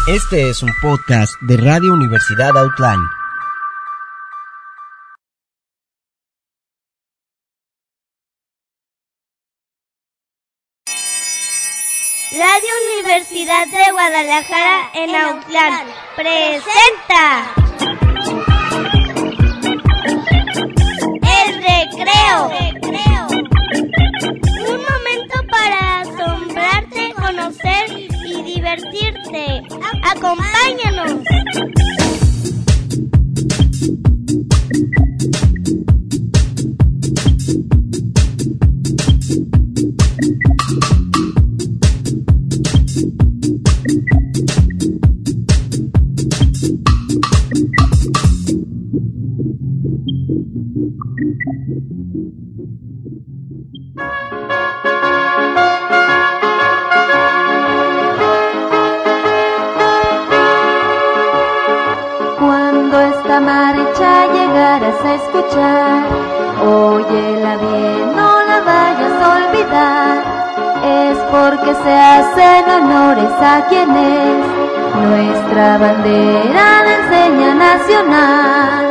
Este es un podcast de Radio Universidad Outline. Radio Universidad de Guadalajara en Autlán presenta El Recreo. Un momento para asombrarte, conocer y divertirte. ¡Acompáñanos! Cuando esta marcha llegaras a escuchar, óyela bien, no la vayas a olvidar. Es porque se hacen honores a quien es nuestra bandera, la enseña nacional.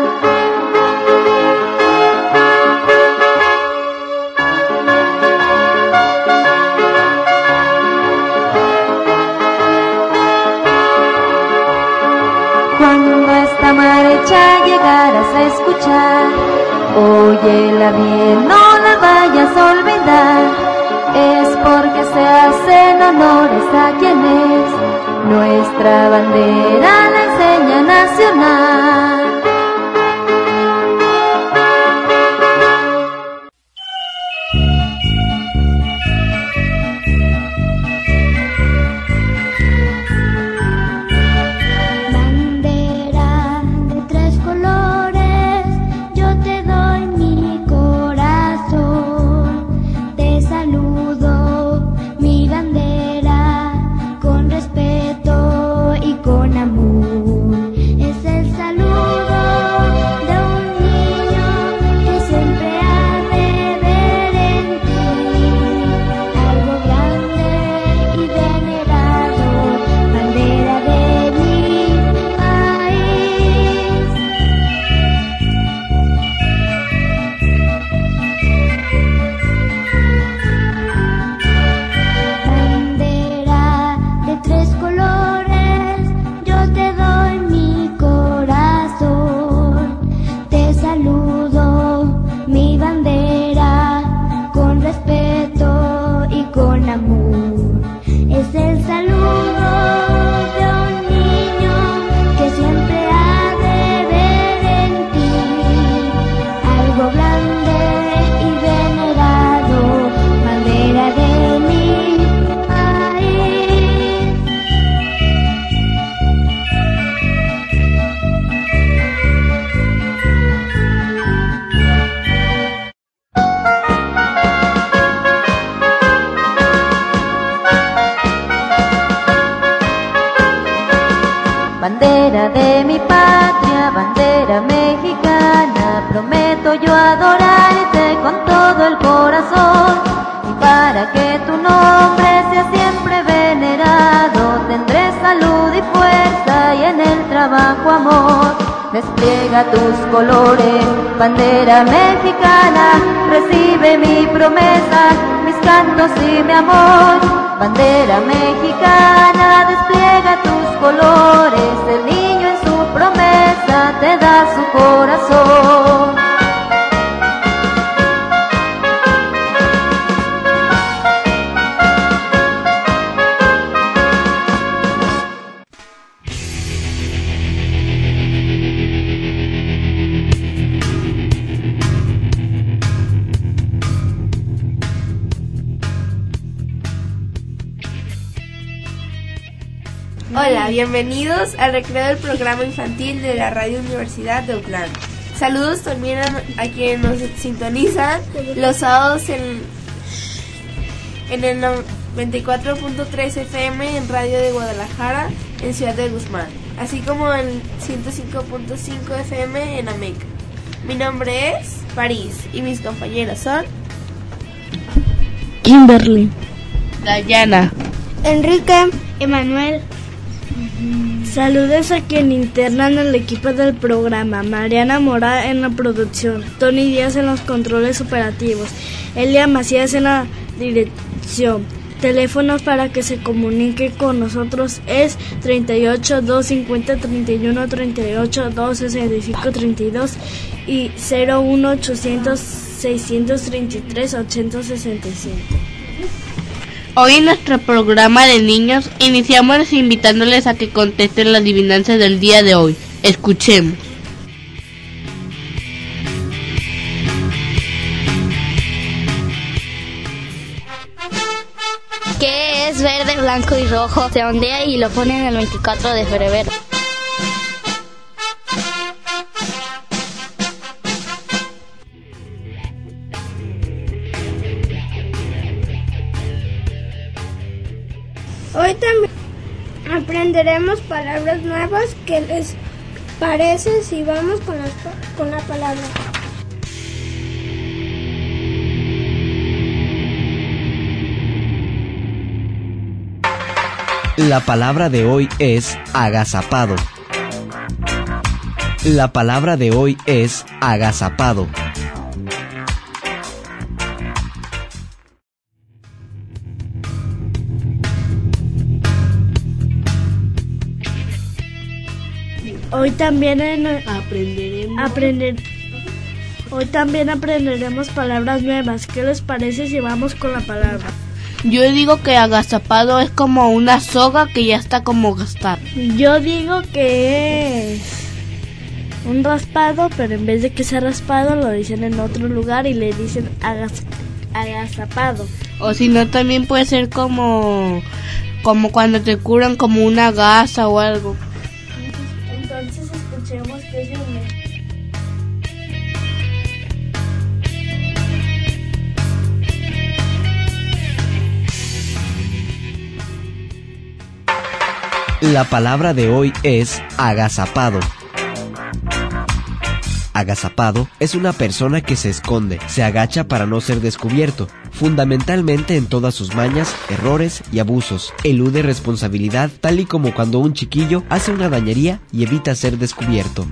Cuando esta marcha llegaras a escuchar, óyela bien, no la vayas a olvidar. Es porque se hacen honores a quien es nuestra bandera, la enseña nacional. Bandera de mi patria, bandera mexicana, prometo yo adorarte con todo el corazón. Y para que tu nombre sea siempre venerado, tendré salud y fuerza y en el trabajo amor. Despliega tus colores, bandera mexicana, recibe mi promesa, mis cantos y mi amor. Bandera mexicana, despliega tus colores, el niño en su promesa te da su corazón. Hola, bienvenidos al recreo del programa infantil de la Radio Universidad de Autlán. Saludos también a quienes nos sintonizan los sábados en el 94.3 FM en Radio de Guadalajara en Ciudad de Guzmán, así como en 105.5 FM en Ameca. Mi nombre es París y mis compañeros son Kimberly, Dayana, Enrique, Emanuel, Saludos a quien internan el equipo del programa: Mariana Mora en la producción, Tony Díaz en los controles operativos, Elia Macías en la dirección. Teléfonos para que se comunique con nosotros es 38 250 31 38 265 32 y 01 800 633 865. Hoy en nuestro programa de niños iniciamos invitándoles a que contesten la adivinanza del día de hoy. Escuchemos. ¿Qué es verde, blanco y rojo? Se ondea y lo ponen el 24 de febrero. Hoy también aprenderemos palabras nuevas. ¿Qué les parece si vamos con la palabra? La palabra de hoy es agazapado. La palabra de hoy es agazapado. Hoy también aprenderemos palabras nuevas. ¿Qué les parece si vamos con la palabra? Yo digo que agazapado es como una soga que ya está como gastada. Yo digo que es un raspado, pero en vez de que sea raspado lo dicen en otro lugar y le dicen agazapado. O si no, también puede ser como cuando te curan como una gasa o algo. Entonces escuchemos qué es un... La palabra de hoy es agazapado. Agazapado es una persona que se esconde, se agacha para no ser descubierto, fundamentalmente en todas sus mañas, errores y abusos. Elude responsabilidad, tal y como cuando un chiquillo hace una dañería y evita ser descubierto.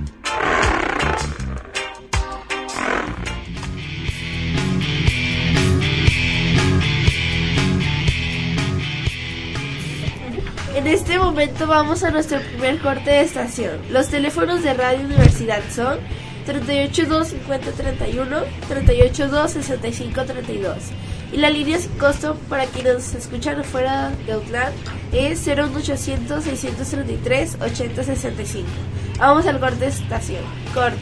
En este momento vamos a nuestro primer corte de estación. Los teléfonos de Radio Universidad son 38 250 31, 38 265 32. Y la línea sin costo para quienes nos escuchan fuera de Outland es 01800 633 8065. Vamos al corte de estación. Corte.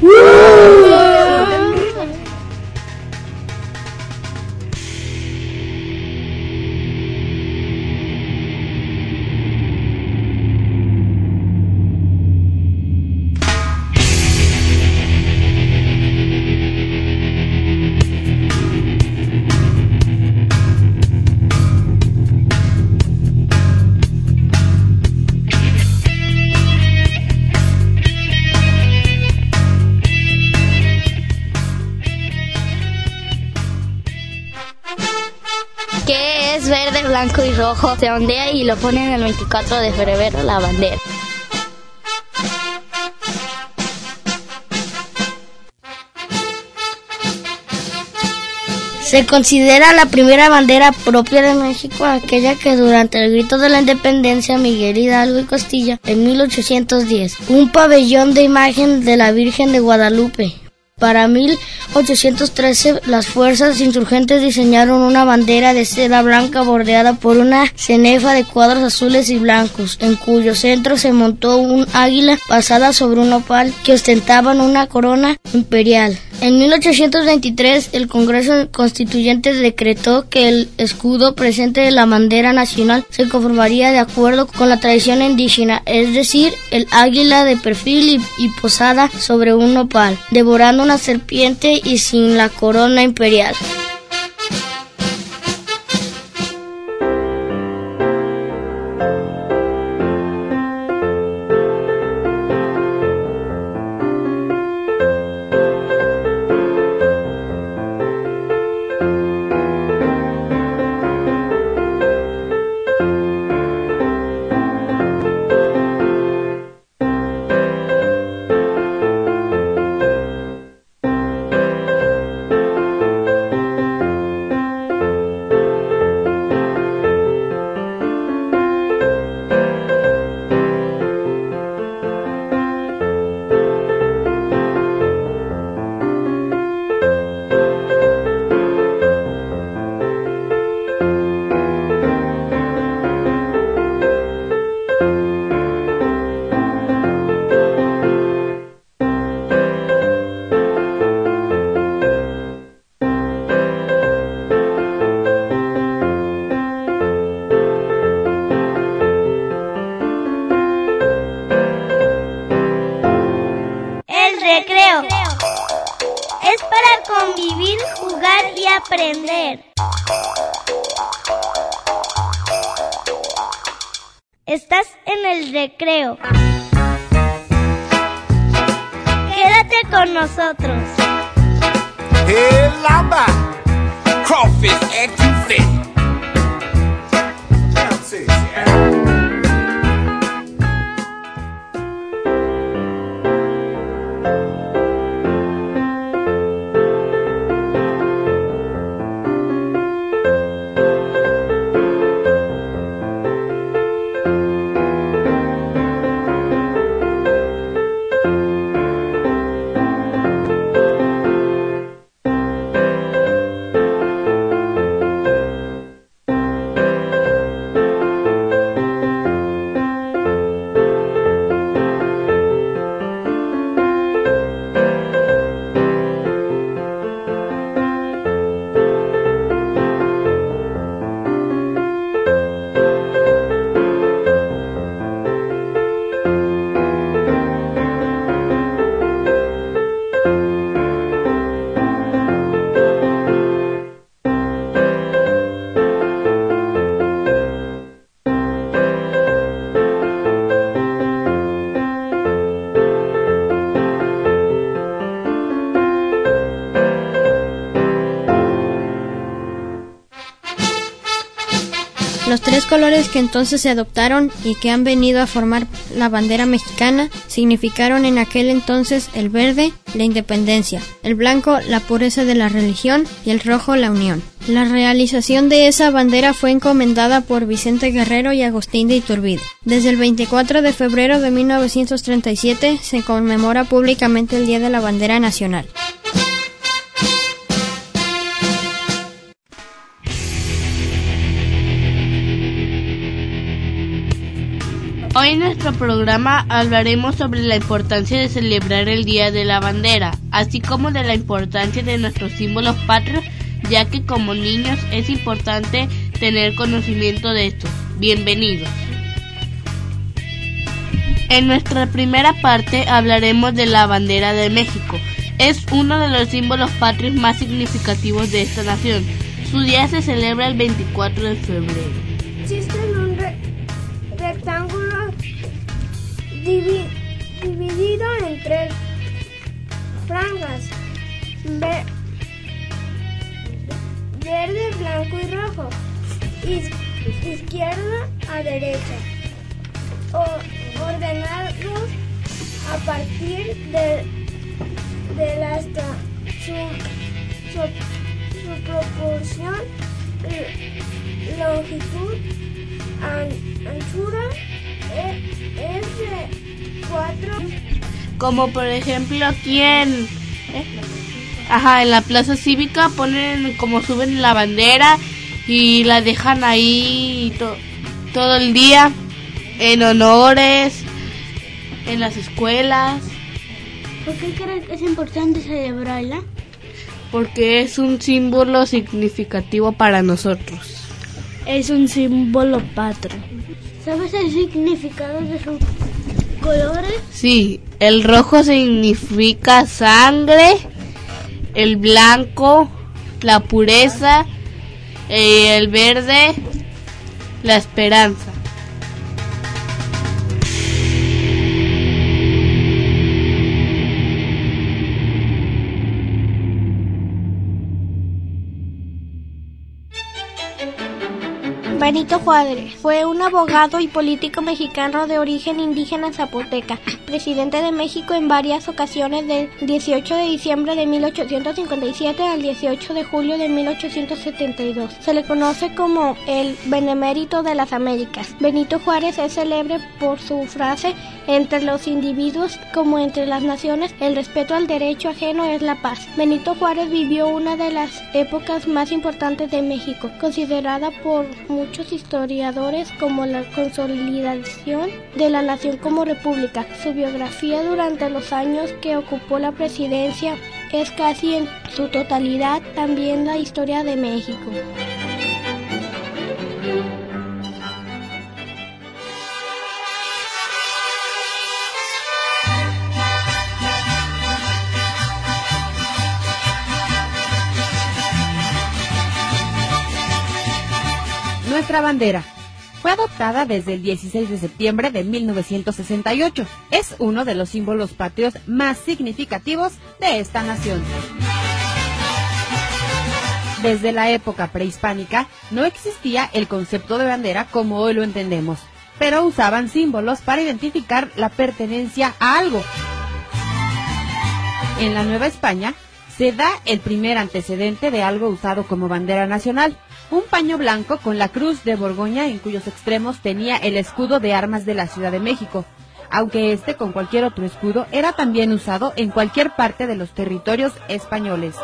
¿Qué es verde, blanco y rojo? Se ondea y lo ponen el 24 de febrero, la bandera. Se considera la primera bandera propia de México aquella que durante el grito de la independencia Miguel Hidalgo y Costilla en 1810, un pabellón de imagen de la Virgen de Guadalupe. Para 1813, las fuerzas insurgentes diseñaron una bandera de seda blanca bordeada por una cenefa de cuadros azules y blancos, en cuyo centro se montó un águila basada sobre un opal que ostentaban una corona imperial. En 1823, el Congreso Constituyente decretó que el escudo presente de la bandera nacional se conformaría de acuerdo con la tradición indígena, es decir, el águila de perfil y posada sobre un nopal, devorando una serpiente y sin la corona imperial. convivir, jugar y aprender. Estás en el recreo. Quédate con nosotros. Hey, lamba, crawfish etouffee. Los tres colores que entonces se adoptaron y que han venido a formar la bandera mexicana significaron en aquel entonces el verde, la independencia, el blanco, la pureza de la religión y el rojo, la unión. La realización de esa bandera fue encomendada por Vicente Guerrero y Agustín de Iturbide. Desde el 24 de febrero de 1937 se conmemora públicamente el Día de la Bandera Nacional. Hoy en nuestro programa hablaremos sobre la importancia de celebrar el Día de la Bandera, así como de la importancia de nuestros símbolos patrios, ya que como niños es importante tener conocimiento de estos. Bienvenidos. En nuestra primera parte hablaremos de la bandera de México. Es uno de los símbolos patrios más significativos de esta nación. Su día se celebra el 24 de febrero. Existe un rectángulo dividido en tres franjas, verde, blanco y rojo, izquierda a derecha, ordenados a partir de su proporción, longitud, anchura es de 4. Como por ejemplo aquí en la plaza cívica ponen como suben la bandera y la dejan ahí todo el día en honores, en las escuelas. ¿Por qué crees que es importante celebrarla? Porque es un símbolo significativo para nosotros. Es un símbolo patrio. ¿Sabes el significado de sus colores? Sí, el rojo significa sangre, el blanco, la pureza, el verde, la esperanza. Benito Juárez fue un abogado y político mexicano de origen indígena zapoteca, presidente de México en varias ocasiones del 18 de diciembre de 1857 al 18 de julio de 1872. Se le conoce como el Benemérito de las Américas. Benito Juárez es célebre por su frase: entre los individuos como entre las naciones, el respeto al derecho ajeno es la paz. Benito Juárez vivió una de las épocas más importantes de México, considerada por muchos historiadores como la consolidación de la nación como república. Su biografía durante los años que ocupó la presidencia es casi en su totalidad también la historia de México. nuestra bandera. Fue adoptada desde el 16 de septiembre de 1968. Es uno de los símbolos patrios más significativos de esta nación. Desde la época prehispánica no existía el concepto de bandera como hoy lo entendemos, pero usaban símbolos para identificar la pertenencia a algo. En la Nueva España se da el primer antecedente de algo usado como bandera nacional, un paño blanco con la cruz de Borgoña en cuyos extremos tenía el escudo de armas de la Ciudad de México, aunque este con cualquier otro escudo era también usado en cualquier parte de los territorios españoles.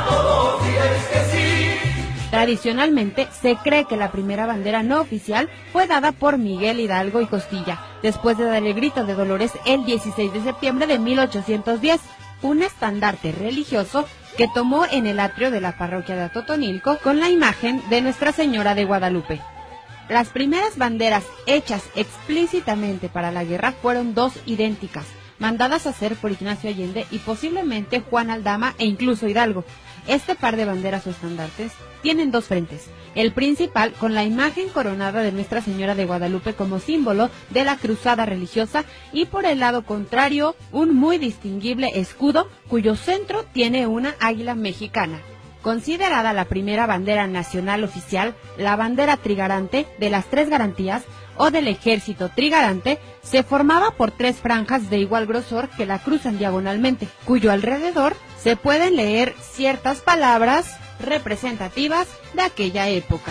Tradicionalmente se cree que la primera bandera no oficial fue dada por Miguel Hidalgo y Costilla, después de dar el grito de Dolores el 16 de septiembre de 1810, un estandarte religioso que tomó en el atrio de la parroquia de Atotonilco con la imagen de Nuestra Señora de Guadalupe. Las primeras banderas hechas explícitamente para la guerra fueron dos idénticas, mandadas a hacer por Ignacio Allende y posiblemente Juan Aldama e incluso Hidalgo. Este par de banderas o estandartes tienen dos frentes, el principal con la imagen coronada de Nuestra Señora de Guadalupe como símbolo de la cruzada religiosa y por el lado contrario un muy distinguible escudo cuyo centro tiene una águila mexicana. Considerada la primera bandera nacional oficial, la bandera trigarante de las tres garantías o del ejército trigarante se formaba por tres franjas de igual grosor que la cruzan diagonalmente, cuyo alrededor se pueden leer ciertas palabras representativas de aquella época.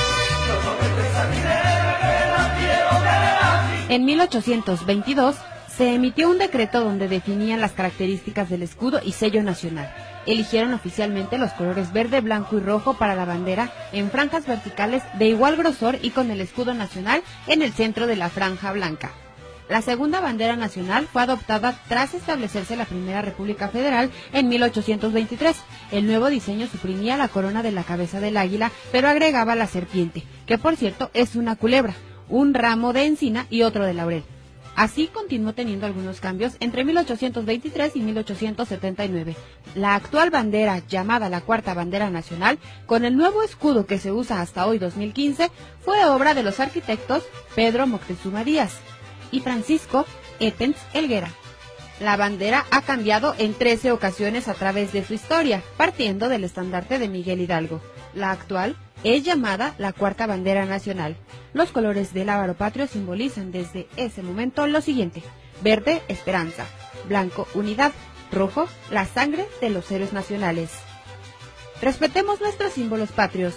En 1822 se emitió un decreto donde definían las características del escudo y sello nacional. Eligieron oficialmente los colores verde, blanco y rojo para la bandera en franjas verticales de igual grosor y con el escudo nacional en el centro de la franja blanca. La segunda bandera nacional fue adoptada tras establecerse la Primera República Federal en 1823. El nuevo diseño suprimía la corona de la cabeza del águila, pero agregaba la serpiente, que por cierto es una culebra, un ramo de encina y otro de laurel. Así continuó teniendo algunos cambios entre 1823 y 1879. La actual bandera, llamada la Cuarta Bandera Nacional, con el nuevo escudo que se usa hasta hoy 2015, fue obra de los arquitectos Pedro Moctezuma Díaz y Francisco Etens Helguera. La bandera ha cambiado en 13 ocasiones a través de su historia, partiendo del estandarte de Miguel Hidalgo. La actual es llamada la Cuarta Bandera Nacional. Los colores del lábaro patrio simbolizan desde ese momento lo siguiente: verde, esperanza; blanco, unidad; rojo, la sangre de los héroes nacionales. Respetemos nuestros símbolos patrios.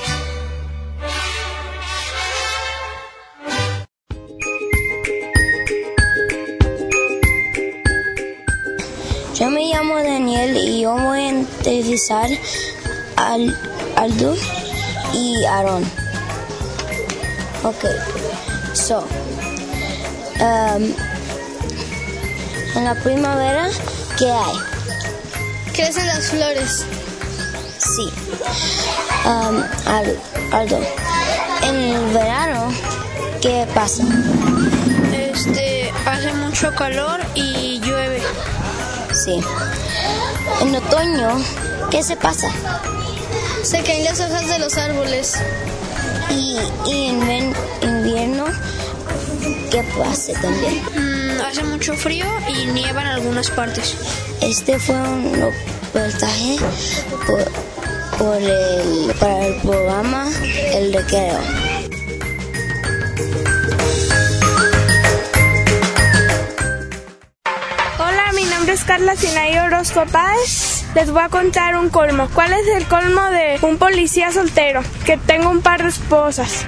Yo me llamo Daniel y yo voy a entrevistar Aldo y Aaron. Okay, so, en la primavera, ¿qué hay? Crecen las flores. Sí. Aldo, en el verano, ¿qué pasa? Hace mucho calor y llueve. Sí. En otoño, ¿qué se pasa? Se caen las hojas de los árboles. Y en invierno, ¿qué pasa también? Hace mucho frío y nieva en algunas partes. Este fue un reportaje para el programa El Recreo. Hola, mi nombre es Carla Sinaí Orozco Páez. Les voy a contar un colmo. ¿Cuál es el colmo de un policía soltero? Que tenga un par de esposas.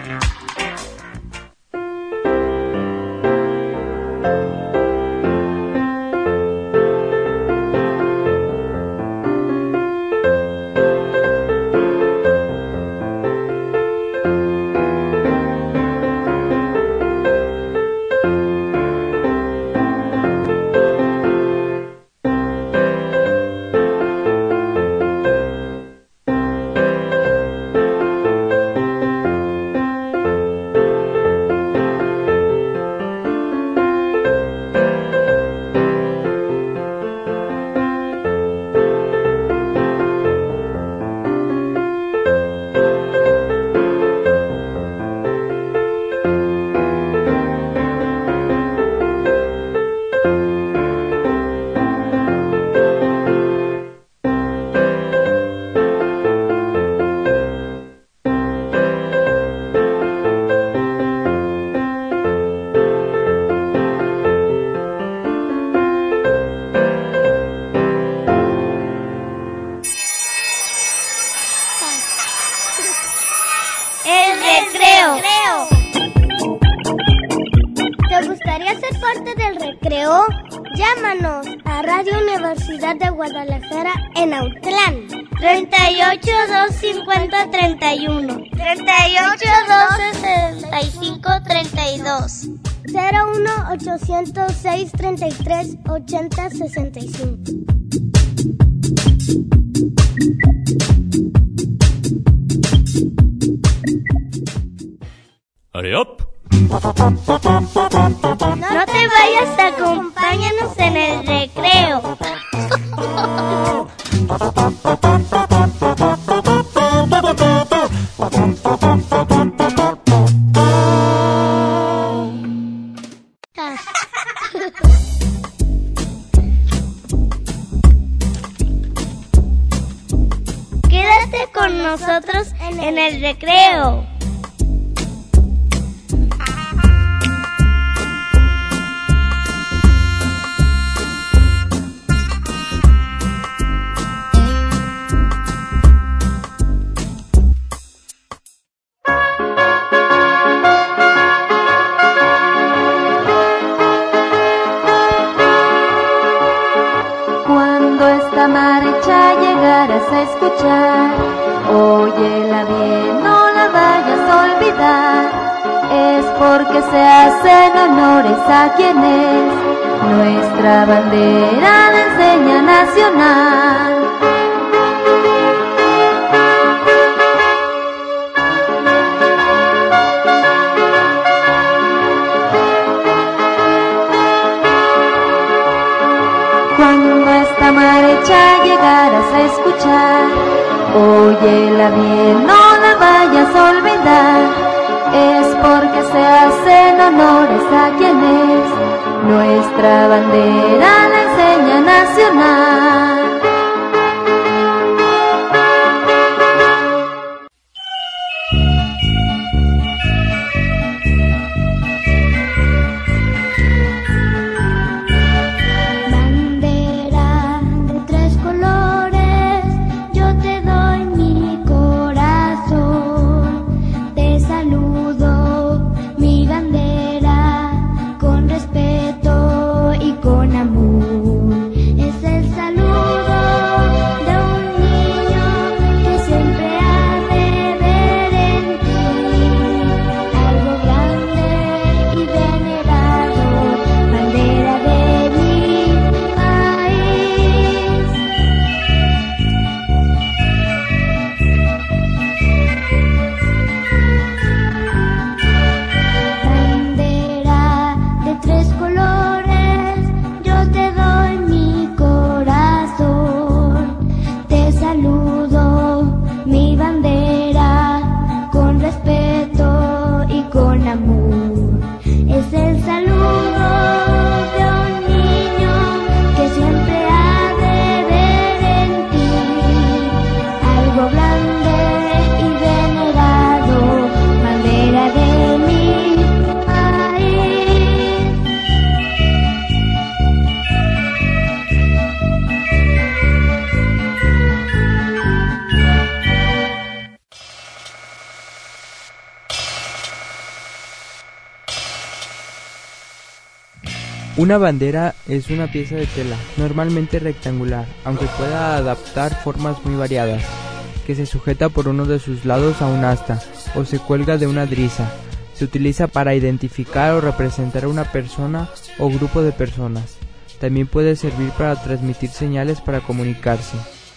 recreo? Llámanos a Radio Universidad de Guadalajara en Autlán. 38 250 31. 38 265 32. 01 806 33 80 65. Hurry up. No te vayas, acompáñanos en el recreo. Quédate con nosotros en el recreo. Marcha llegarás a escuchar, óyela bien, no la vayas a olvidar, es porque se hacen honores a quien es nuestra bandera de enseña nacional. Cuando esta marcha llegarás a escuchar, óyela bien, no la vayas a olvidar, es porque se hacen honores a quien es nuestra bandera, la enseña nacional. Una bandera es una pieza de tela, normalmente rectangular, aunque pueda adaptar formas muy variadas, que se sujeta por uno de sus lados a un asta o se cuelga de una driza. Se utiliza para identificar o representar a una persona o grupo de personas. También puede servir para transmitir señales para comunicarse.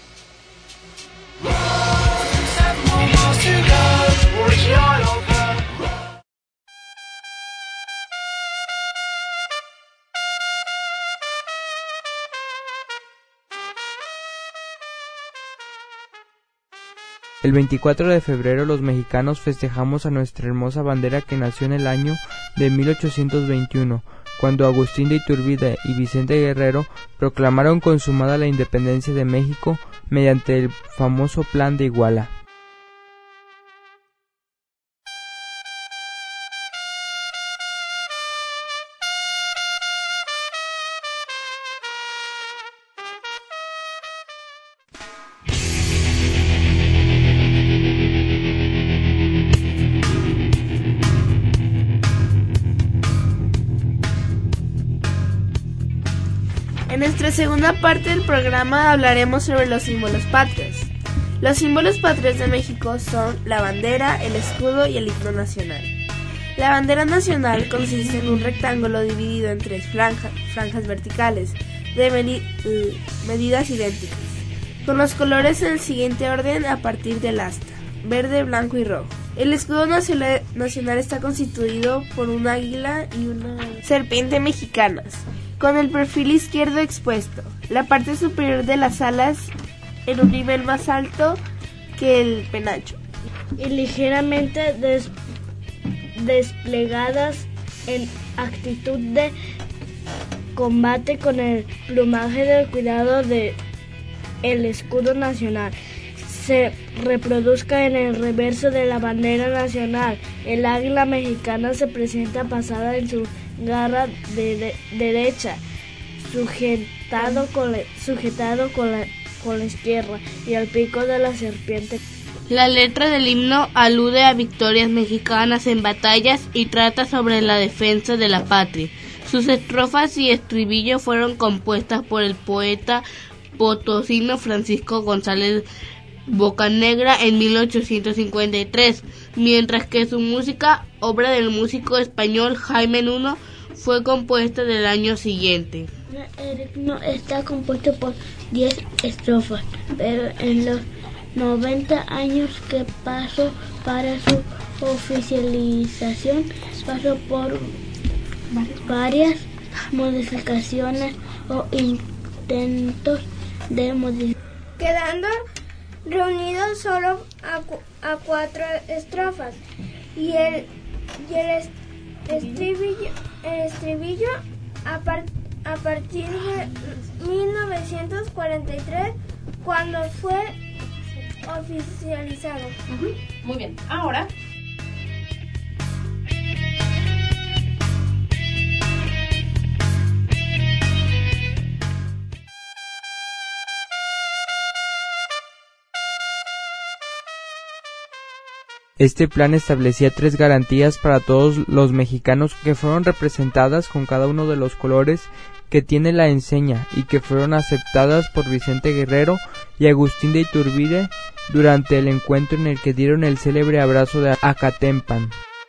El 24 de febrero los mexicanos festejamos a nuestra hermosa bandera que nació en el año de 1821, cuando Agustín de Iturbide y Vicente Guerrero proclamaron consumada la independencia de México mediante el famoso Plan de Iguala. En nuestra segunda parte del programa hablaremos sobre los símbolos patrios. Los símbolos patrios de México son la bandera, el escudo y el himno nacional. La bandera nacional consiste en un rectángulo dividido en 3 franjas verticales de medidas idénticas, con los colores en el siguiente orden a partir del asta: verde, blanco y rojo. El escudo nacional está constituido por un águila y una serpiente mexicanas, con el perfil izquierdo expuesto, la parte superior de las alas en un nivel más alto que el penacho, y ligeramente desplegadas en actitud de combate, con el plumaje del cuidado de el escudo nacional. Se reproduzca en el reverso de la bandera nacional. El águila mexicana se presenta pasada en su garra derecha, sujetado con la izquierda, y el pico de la serpiente. La letra del himno alude a victorias mexicanas en batallas y trata sobre la defensa de la patria. Sus estrofas y estribillo fueron compuestas por el poeta potosino Francisco González Bocanegra en 1853, mientras que su música, obra del músico español Jaime Nuno, fue compuesta del año siguiente. El himno está compuesto por 10 estrofas, pero en los 90 años que pasó para su oficialización pasó por varias modificaciones o intentos de modificación, quedando reunidos solo a 4 estrofas, y el estribillo a partir de 1943, cuando fue oficializado. Muy bien, ahora este plan establecía 3 garantías para todos los mexicanos, que fueron representadas con cada uno de los colores que tiene la enseña y que fueron aceptadas por Vicente Guerrero y Agustín de Iturbide durante el encuentro en el que dieron el célebre abrazo de Acatempan.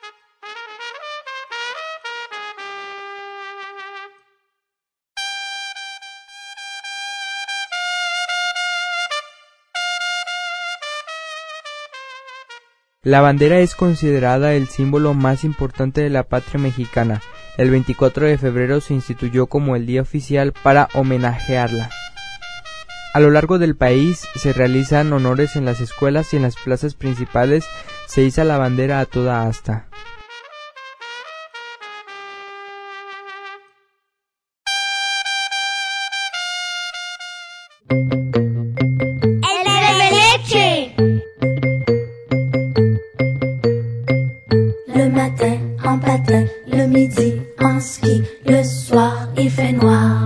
La bandera es considerada el símbolo más importante de la patria mexicana. El 24 de febrero se instituyó como el día oficial para homenajearla. A lo largo del país se realizan honores en las escuelas y en las plazas principales se iza la bandera a toda asta. Le matin en patin, le midi en ski, le soir il fait noir.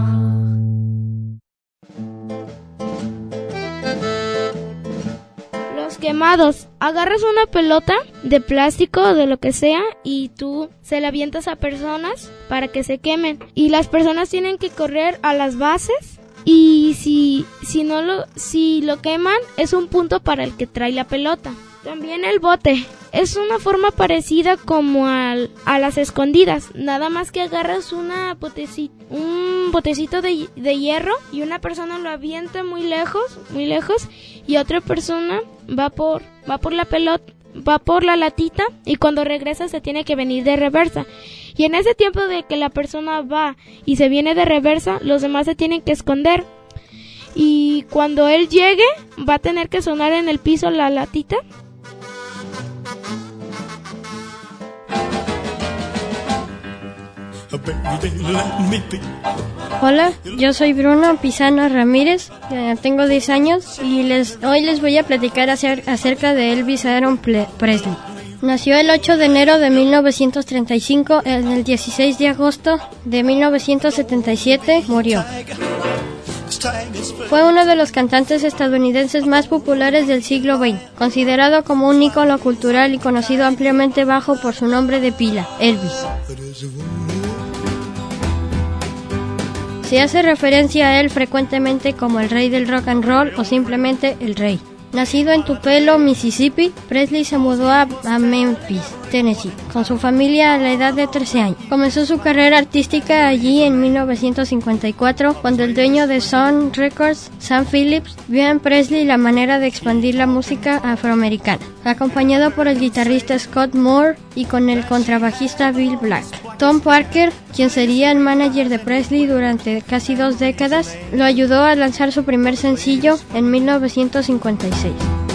Los quemados. Agarras una pelota de plástico o de lo que sea y tú se la avientas a personas para que se quemen. Y las personas tienen que correr a las bases, y si lo queman es un punto para el que trae la pelota. También el bote. Es una forma parecida como a las escondidas, nada más que agarras un botecito de hierro y una persona lo avienta muy lejos, y otra persona va por la pelota, va por la latita, y cuando regresa se tiene que venir de reversa. Y en ese tiempo de que la persona va y se viene de reversa, los demás se tienen que esconder. Y cuando él llegue, va a tener que sonar en el piso la latita. Hola, yo soy Bruno Pisano Ramírez, tengo 10 años y hoy les voy a platicar acerca de Elvis Aaron Presley. Nació el 8 de enero de 1935, el 16 de agosto de 1977 murió. Fue uno de los cantantes estadounidenses más populares del siglo XX, considerado como un ícono cultural y conocido ampliamente por su nombre de pila, Elvis. Se hace referencia a él frecuentemente como el rey del rock and roll o simplemente el rey. Nacido en Tupelo, Mississippi, Presley se mudó a Memphis, Tennessee, con su familia a la edad de 13 años. Comenzó su carrera artística allí en 1954, cuando el dueño de Sun Records, Sam Phillips, vio en Presley la manera de expandir la música afroamericana, acompañado por el guitarrista Scott Moore y con el contrabajista Bill Black. Tom Parker, quien sería el manager de Presley durante casi 2 décadas, lo ayudó a lanzar su primer sencillo en 1956.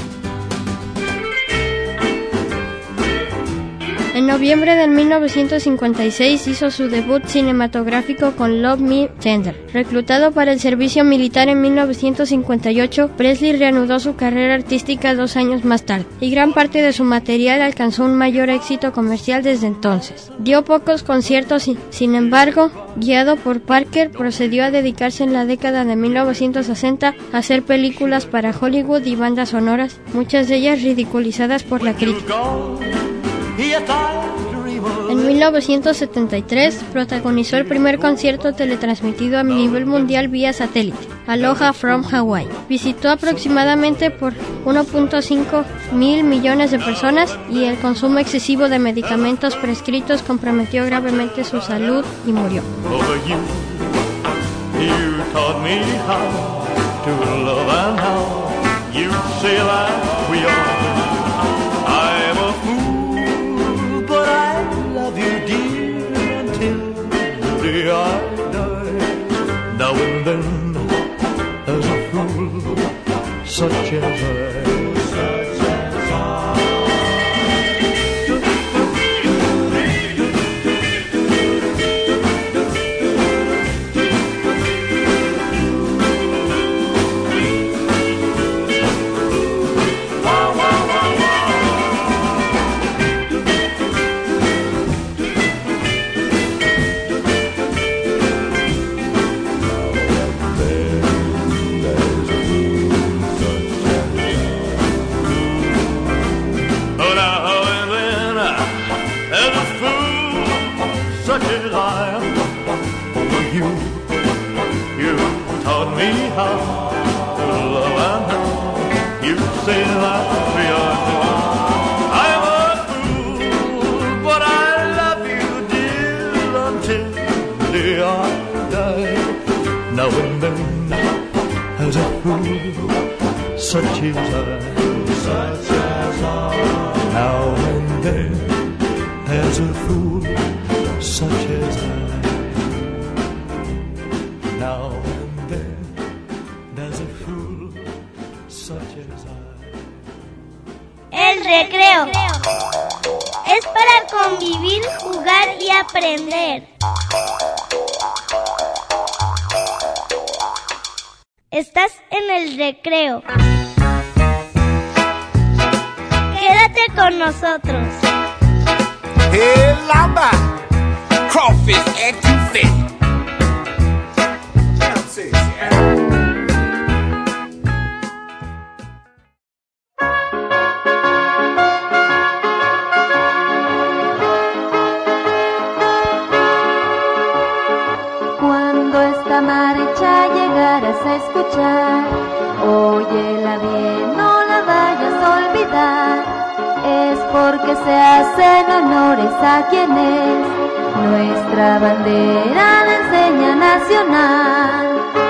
En noviembre de 1956 hizo su debut cinematográfico con Love Me Tender. Reclutado para el servicio militar en 1958, Presley reanudó su carrera artística 2 años más tarde, y gran parte de su material alcanzó un mayor éxito comercial desde entonces. Dio pocos conciertos, sin embargo, guiado por Parker, procedió a dedicarse en la década de 1960 a hacer películas para Hollywood y bandas sonoras, muchas de ellas ridiculizadas por la crítica. En 1973 protagonizó el primer concierto teletransmitido a nivel mundial vía satélite, Aloha from Hawaii. Visitó aproximadamente por 1.5 mil millones de personas y el consumo excesivo de medicamentos prescritos comprometió gravemente su salud y murió. Now and then, as a fool, such as I. Now and then, as a fool, such as I. Now and then, as a fool, such as I. Now and then, as a fool, such as I. El recreo es para convivir, jugar y aprender. Estás en el recreo. Quédate con nosotros. Hey, lamba, crawfish and toothfish. Cuando esta marcha llegaras a escuchar, óyela bien, no la vayas a olvidar. Es porque se hacen honores a quien es nuestra bandera, la enseña nacional.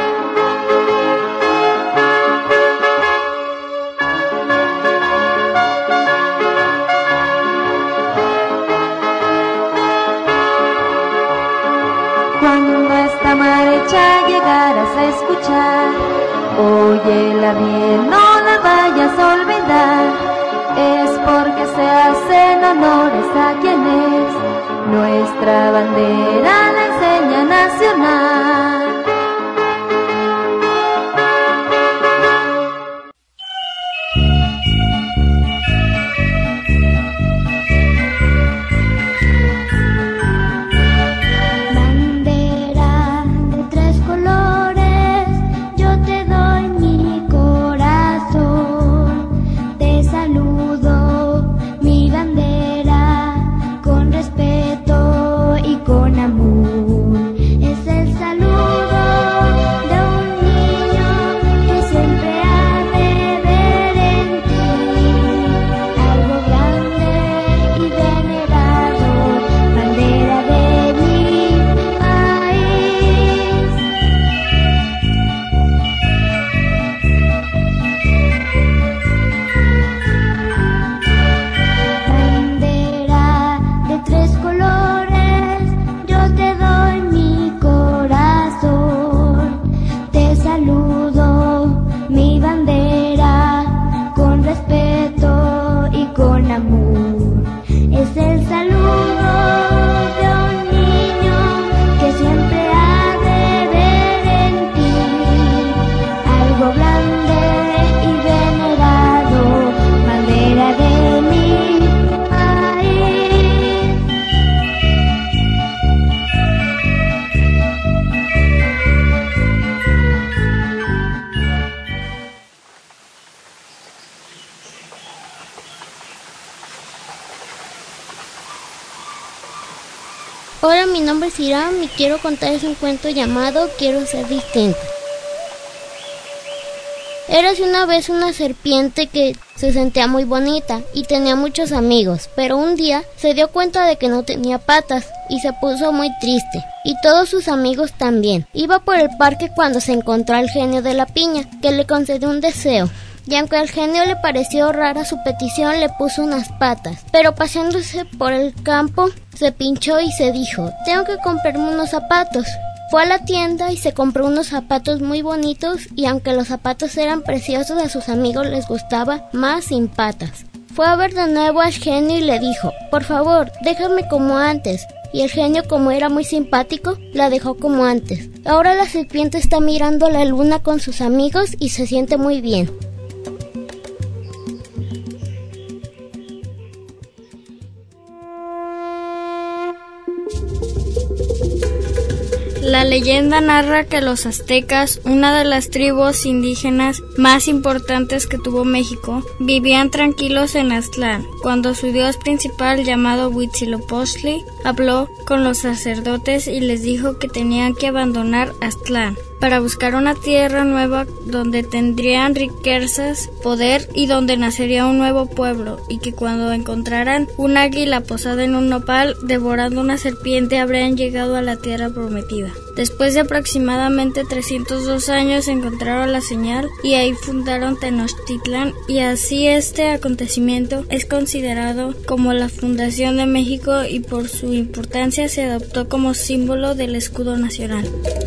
Cuando esta marcha llegaras a escuchar, óyela bien, no la vayas a olvidar. Es porque se hacen honores a quien es nuestra bandera, la enseña nacional. Con respeto y con amor. nombre es Iram y quiero contarles un cuento llamado Quiero ser distinta. Érase una vez una serpiente que se sentía muy bonita y tenía muchos amigos, pero un día se dio cuenta de que no tenía patas y se puso muy triste, y todos sus amigos también. Iba por el parque cuando se encontró al genio de la piña, que le concedió un deseo. Y aunque al genio le pareció rara su petición, le puso unas patas. Pero paseándose por el campo, se pinchó y se dijo: tengo que comprarme unos zapatos. Fue a la tienda y se compró unos zapatos muy bonitos, y aunque los zapatos eran preciosos, a sus amigos les gustaba más sin patas. Fue a ver de nuevo al genio y le dijo: por favor, déjame como antes. Y el genio, como era muy simpático, la dejó como antes. Ahora la serpiente está mirando la luna con sus amigos y se siente muy bien. La leyenda narra que los aztecas, una de las tribus indígenas más importantes que tuvo México, vivían tranquilos en Aztlán, cuando su dios principal, llamado Huitzilopochtli, habló con los sacerdotes y les dijo que tenían que abandonar Aztlán para buscar una tierra nueva donde tendrían riquezas, poder y donde nacería un nuevo pueblo, y que cuando encontraran un águila posada en un nopal devorando una serpiente habrían llegado a la tierra prometida. Después de aproximadamente 302 años encontraron la señal y ahí fundaron Tenochtitlán, y así este acontecimiento es considerado como la fundación de México y por su importancia se adoptó como símbolo del escudo nacional.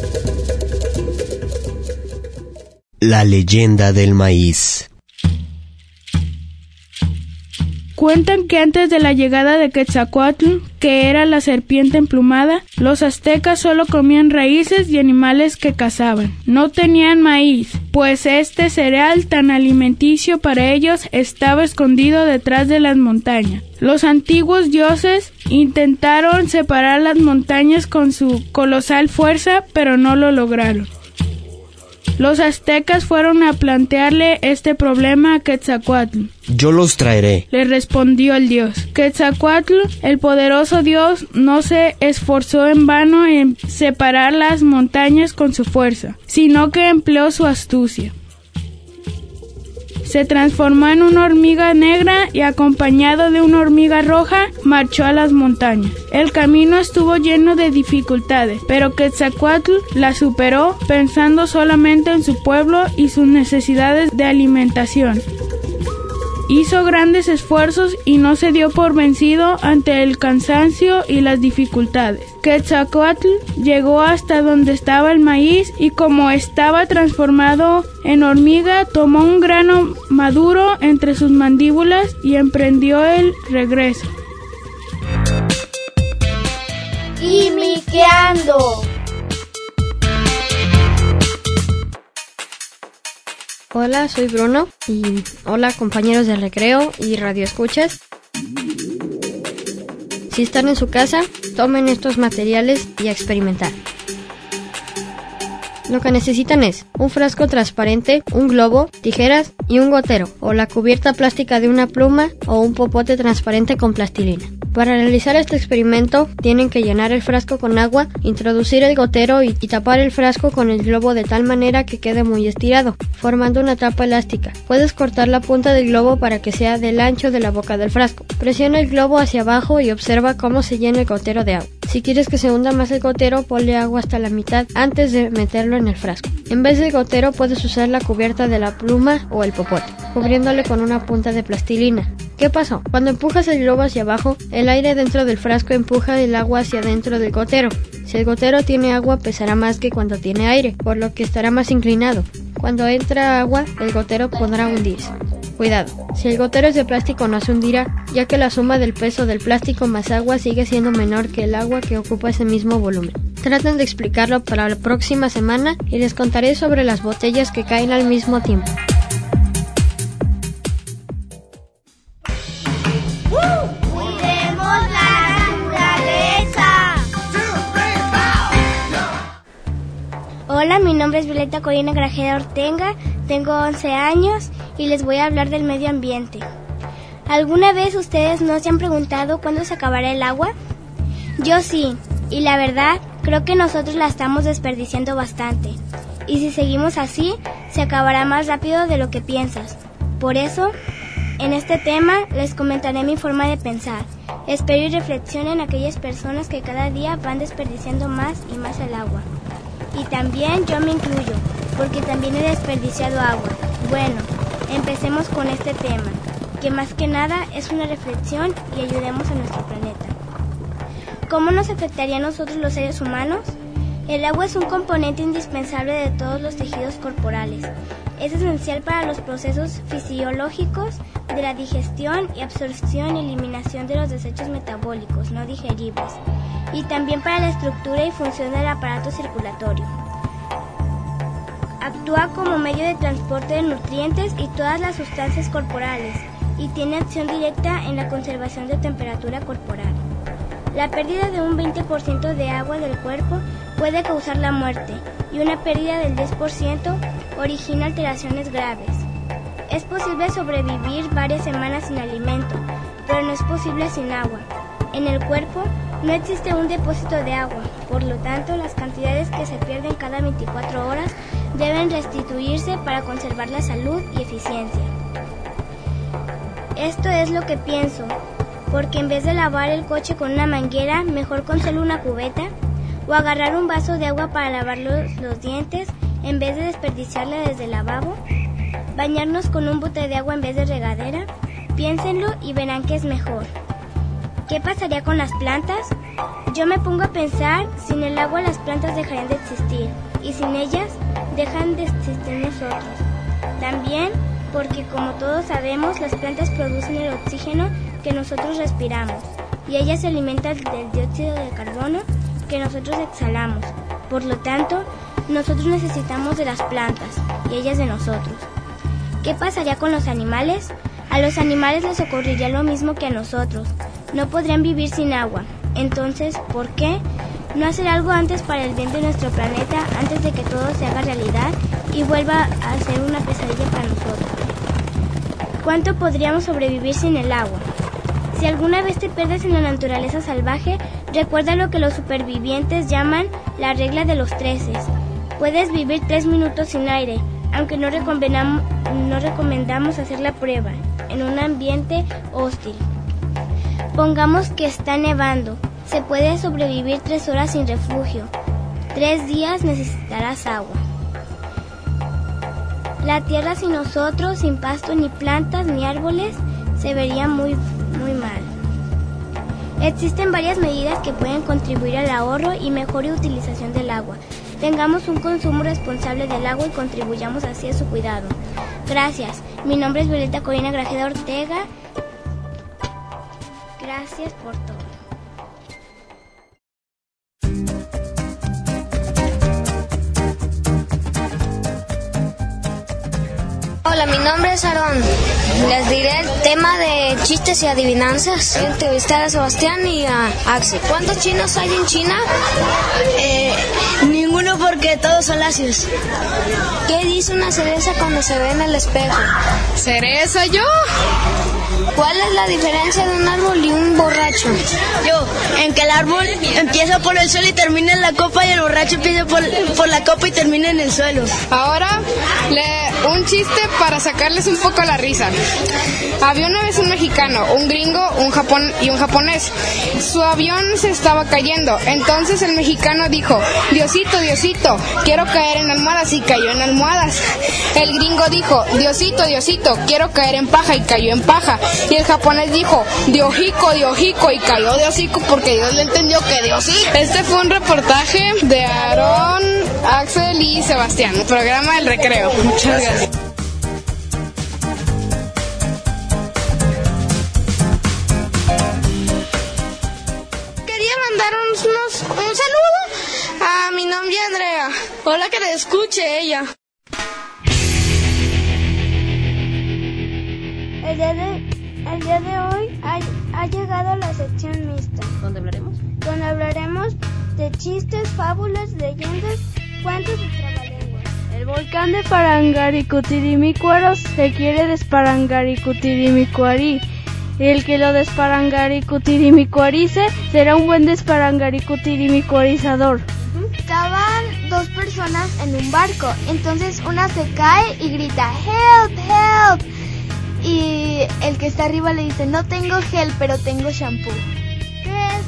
La leyenda del maíz. Cuentan que antes de la llegada de Quetzalcóatl, que era la serpiente emplumada, los aztecas solo comían raíces y animales que cazaban. No tenían maíz, pues este cereal tan alimenticio para ellos estaba escondido detrás de las montañas. Los antiguos dioses intentaron separar las montañas con su colosal fuerza, pero no lo lograron. Los aztecas fueron a plantearle este problema a Quetzalcóatl. Yo los traeré, le respondió el dios. Quetzalcóatl, el poderoso dios, no se esforzó en vano en separar las montañas con su fuerza, sino que empleó su astucia. Se transformó en una hormiga negra y, acompañado de una hormiga roja, marchó a las montañas. El camino estuvo lleno de dificultades, pero Quetzalcóatl la superó pensando solamente en su pueblo y sus necesidades de alimentación. Hizo grandes esfuerzos y no se dio por vencido ante el cansancio y las dificultades. Quetzalcóatl llegó hasta donde estaba el maíz y, como estaba transformado en hormiga, tomó un grano maduro entre sus mandíbulas y emprendió el regreso. Quimiqueando. Hola, soy Bruno y hola compañeros del recreo y radioescuchas. Si están en su casa, tomen estos materiales y a experimentar. Lo que necesitan es un frasco transparente, un globo, tijeras y un gotero, o la cubierta plástica de una pluma o un popote transparente con plastilina. Para realizar este experimento, tienen que llenar el frasco con agua, introducir el gotero y tapar el frasco con el globo de tal manera que quede muy estirado, formando una tapa elástica. Puedes cortar la punta del globo para que sea del ancho de la boca del frasco. Presiona el globo hacia abajo y observa cómo se llena el gotero de agua. Si quieres que se hunda más el gotero, ponle agua hasta la mitad antes de meterlo en el frasco. En vez del gotero, puedes usar la cubierta de la pluma o el popote, cubriéndole con una punta de plastilina. ¿Qué pasó? Cuando empujas el globo hacia abajo, el aire dentro del frasco empuja el agua hacia dentro del gotero. Si el gotero tiene agua, pesará más que cuando tiene aire, por lo que estará más inclinado. Cuando entra agua, el gotero podrá hundirse. Cuidado, si el gotero es de plástico no se hundirá, ya que la suma del peso del plástico más agua sigue siendo menor que el agua que ocupa ese mismo volumen. Traten de explicarlo para la próxima semana y les contaré sobre las botellas que caen al mismo tiempo. ¡Cuidemos la naturaleza! Hola, mi nombre es Violeta Corina Grajeda Ortenga, tengo 11 años y les voy a hablar del medio ambiente. ¿Alguna vez ustedes no se han preguntado cuándo se acabará el agua? Yo sí, Y la verdad, creo que nosotros la estamos desperdiciando bastante. Y si seguimos así, se acabará más rápido de lo que piensas. Por eso, en este tema les comentaré mi forma de pensar. Espero y reflexionen aquellas personas que cada día van desperdiciando más y más el agua. Y también yo me incluyo, porque también he desperdiciado agua. Bueno, empecemos con este tema, que más que nada es una reflexión y ayudemos a nuestro planeta. ¿Cómo nos afectaría a nosotros los seres humanos? El agua es un componente indispensable de todos los tejidos corporales. Es esencial para los procesos fisiológicos de la digestión y absorción y eliminación de los desechos metabólicos no digeribles, y también para la estructura y función del aparato circulatorio. Actúa como medio de transporte de nutrientes y todas las sustancias corporales, y tiene acción directa en la conservación de temperatura corporal. La pérdida de un 20% de agua del cuerpo puede causar la muerte, y una pérdida del 10% origina alteraciones graves. Es posible sobrevivir varias semanas sin alimento, pero no es posible sin agua. En el cuerpo no existe un depósito de agua, por lo tanto las cantidades que se pierden cada 24 horas deben restituirse para conservar la salud y eficiencia. Esto es lo que pienso, porque en vez de lavar el coche con una manguera, mejor con solo una cubeta, o agarrar un vaso de agua para lavar los dientes en vez de desperdiciarla desde el lavabo, bañarnos con un bote de agua en vez de regadera. Piénsenlo y verán que es mejor. ¿Qué pasaría con las plantas? Yo me pongo a pensar, sin el agua las plantas dejarían de existir, y sin ellas dejan de existir nosotros. También porque, como todos sabemos, las plantas producen el oxígeno que nosotros respiramos, y ellas se alimentan del dióxido de carbono que nosotros exhalamos. Por lo tanto, nosotros necesitamos de las plantas, y ellas de nosotros. ¿Qué pasaría con los animales? A los animales les ocurriría lo mismo que a nosotros. No podrían vivir sin agua. Entonces, ¿por qué no hacer algo antes para el bien de nuestro planeta, antes de que todo se haga realidad y vuelva a ser una pesadilla para nosotros? ¿Cuánto podríamos sobrevivir sin el agua? Si alguna vez te pierdes en la naturaleza salvaje, recuerda lo que los supervivientes llaman la regla de los 13. Puedes vivir 3 minutos sin aire, aunque no recomendamos hacer la prueba en un ambiente hostil. Pongamos que está nevando. Se puede sobrevivir 3 horas sin refugio. 3 días necesitarás agua. La tierra sin nosotros, sin pasto, ni plantas, ni árboles, se vería muy mal. Existen varias medidas que pueden contribuir al ahorro y mejor utilización del agua. Tengamos un consumo responsable del agua y contribuyamos así a su cuidado. Gracias. Mi nombre es Violeta Corina Grajeda Ortega. Gracias por todo. Hola, mi nombre es Aarón. Les diré el tema de chistes y adivinanzas. Entrevistar a Sebastián y a Axel. ¿Cuántos chinos hay en China? Ninguno, porque todos son lacios. ¿Qué dice una cereza cuando se ve en el espejo? ¿Cereza yo? ¿Cuál es la diferencia de un árbol y un borracho? En que el árbol empieza por el suelo y termina en la copa, y el borracho empieza por la copa y termina en el suelo. Ahora, un chiste para sacarles un poco la risa. Había una vez un mexicano, un gringo, un japonés. Su avión se estaba cayendo. Entonces el mexicano dijo: Diosito, Diosito, quiero caer en almohadas, y cayó en almohadas. El gringo dijo: Diosito, Diosito, quiero caer en paja, y cayó en paja. Y el japonés dijo: Diojico, Diojico, y cayó de hocico porque Dios le entendió que Diosito. Este fue un reportaje de Aarón, Axel y Sebastián, el programa del recreo. Muchas gracias. Quería mandar un saludo a mi novia Andrea. Hola, que le escuche ella. El día de hoy ha llegado la sección mixta. ¿Dónde hablaremos? Donde hablaremos de chistes, fábulas, leyendas, cuentos y trabalenguas. El volcán de Parangaricutirimícuaro se quiere desparangaricutirimícuari, El que lo desparangaricutirimicorice será un buen desparangaricutirimikorizador. Estaban dos personas en un barco, entonces una se cae y grita "Help, help", y el que está arriba le dice "No tengo gel, pero tengo shampoo". ¿Qué es?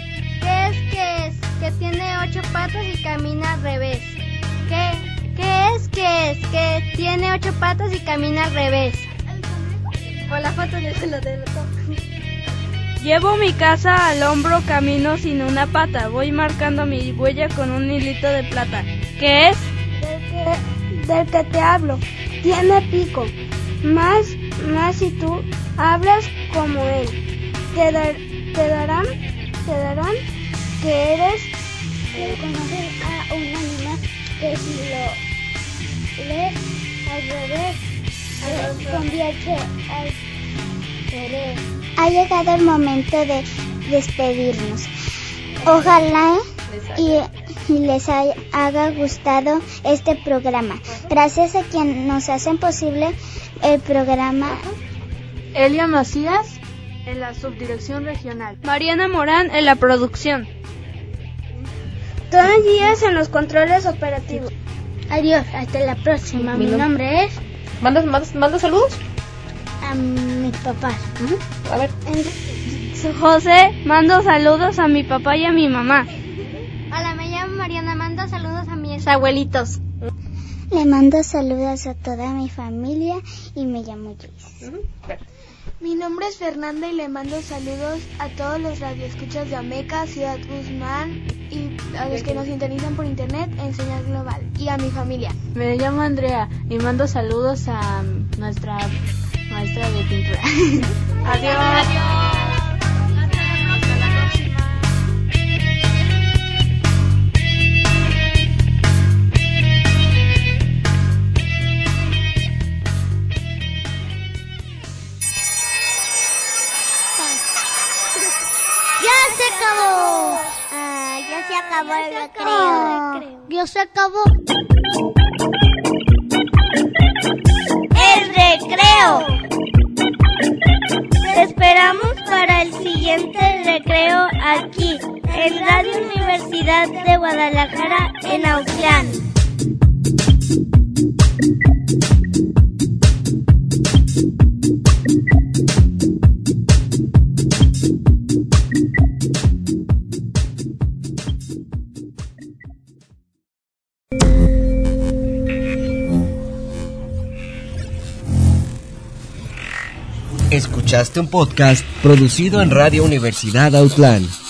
Que tiene 8 patas y camina al revés. ¿Qué es? Que tiene 8 patas y camina al revés. O la foto yo se lo debo todo. Llevo mi casa al hombro, camino sin una pata. Voy marcando mi huella con un hilito de plata. ¿Qué es? Del que te hablo. Tiene pico. Más si tú hablas como él. Te darán que eres. Conoces a un animal que si lo lees al revés se convierte al revés. Ha llegado el momento de despedirnos. Ojalá y les haya gustado este programa. Gracias a quienes nos hacen posible el programa. Elia Macías en la subdirección regional. Mariana Morán en la producción. Todos días en los controles operativos. Adiós, hasta la próxima. Mi nombre es... ¿Manda saludos? A mis papás. A ver. José, mando saludos a mi papá y a mi mamá. Hola, me llamo Mariana, mando saludos a mis abuelitos. Le mando saludos a toda mi familia y me llamo Luis. Mi nombre es Fernanda y le mando saludos a todos los radioescuchas de Ameca, Ciudad Guzmán y a los que nos sintonizan por internet en Señal Global y a mi familia. Me llamo Andrea y mando saludos a nuestra maestra de pintura. Adiós. Adiós. Ya se acabó el recreo. Ya se acabó. ¡El recreo! Te esperamos para el siguiente recreo aquí, en Radio Universidad de Guadalajara, en Autlán. Escuchaste un podcast producido en Radio Universidad Autlán.